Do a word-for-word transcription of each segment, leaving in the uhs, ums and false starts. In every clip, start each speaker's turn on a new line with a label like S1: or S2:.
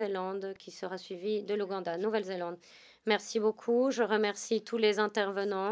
S1: Nouvelle-Zélande, qui sera suivi de l'Ouganda. Nouvelle-Zélande. Merci beaucoup. Je remercie tous les intervenants.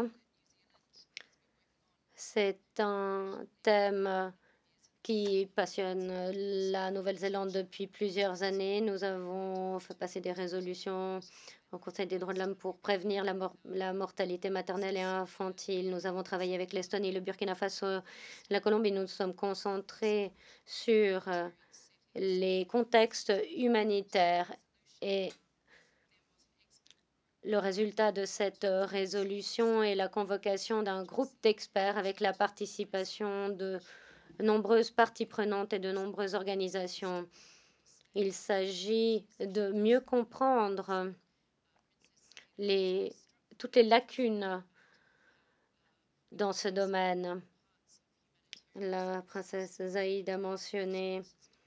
S1: C'est un thème qui passionne la Nouvelle-Zélande depuis plusieurs années. Nous avons fait passer des résolutions au Conseil des droits de l'homme pour prévenir la, mor- la mortalité maternelle et infantile. Nous avons travaillé avec l'Estonie, le Burkina Faso, la Colombie. Nous nous sommes concentrés sur euh, les contextes humanitaires et le résultat de cette euh, résolution est la convocation d'un groupe d'experts avec la participation de nombreuses parties prenantes et de nombreuses organisations. Il s'agit de mieux comprendre les, toutes les lacunes dans ce domaine. La princesse Zaïd a mentionné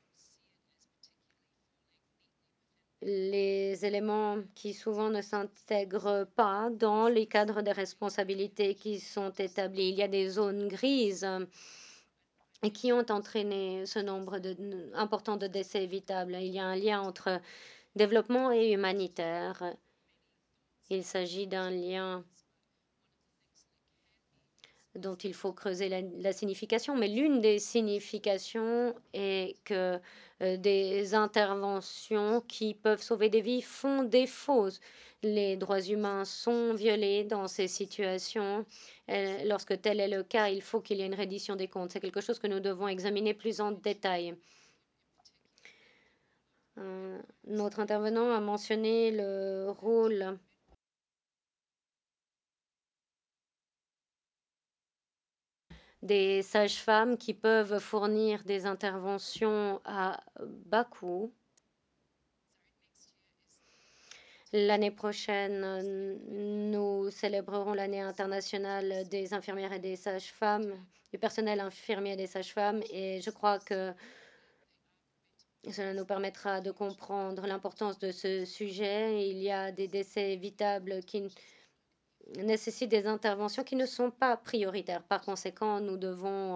S1: les éléments qui souvent ne s'intègrent pas dans les cadres des responsabilités qui sont établis. Il y a des zones grises et qui ont entraîné ce nombre de, important de décès évitables. Il y a un lien entre développement et humanitaire. Il s'agit d'un lien dont il faut creuser la, la signification, mais l'une des significations est que euh, des interventions qui peuvent sauver des vies font défaut. Les droits humains sont violés dans ces situations. Euh, lorsque tel est le cas, il faut qu'il y ait une reddition des comptes. C'est quelque chose que nous devons examiner plus en détail. Euh, notre intervenant a mentionné le rôle des sages-femmes qui peuvent fournir des interventions à bas coût. L'année prochaine, nous célébrerons l'année internationale des infirmières et des sages-femmes, du personnel infirmier et des sages-femmes, et je crois que cela nous permettra de comprendre l'importance de ce sujet. Il y a des décès évitables qui nécessitent des interventions qui ne sont pas prioritaires. Par conséquent, nous devons